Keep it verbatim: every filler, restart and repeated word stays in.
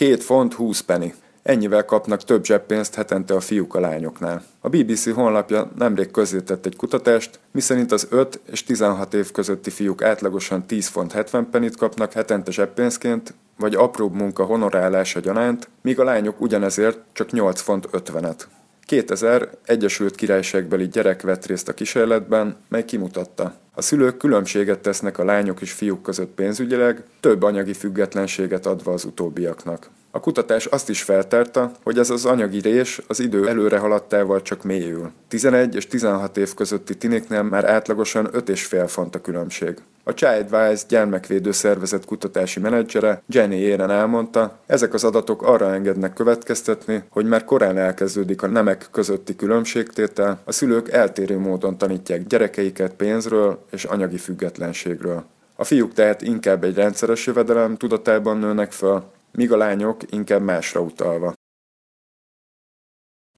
Két font húsz penny. Ennyivel kapnak több zseppénzt hetente a fiúk a lányoknál. A bé bé cé honlapja nemrég közzétett egy kutatást, miszerint az öt és tizenhat év közötti fiúk átlagosan tíz font hetven pennyt kapnak hetente zseppénzként, vagy apróbb munka honorálása gyanánt, míg a lányok ugyanezért csak nyolc font ötvenet. kétezer Egyesült Királyságbeli gyerek vett részt a kísérletben, mely kimutatta: a szülők különbséget tesznek a lányok és fiúk között pénzügyileg, több anyagi függetlenséget adva az utóbbiaknak. A kutatás azt is feltárta, hogy ez az anyagi rés az idő előre haladtával csak mélyül. tizenegy és tizenhat év közötti tiniknél már átlagosan öt és fél font a különbség. A Childwise gyermekvédő szervezet kutatási menedzsere Jenny Éren elmondta, ezek az adatok arra engednek következtetni, hogy már korán elkezdődik a nemek közötti különbségtétel, a szülők eltérő módon tanítják gyerekeiket pénzről és anyagi függetlenségről. A fiúk tehát inkább egy rendszeres jövedelem tudatában nőnek föl, míg a lányok inkább másra utalva.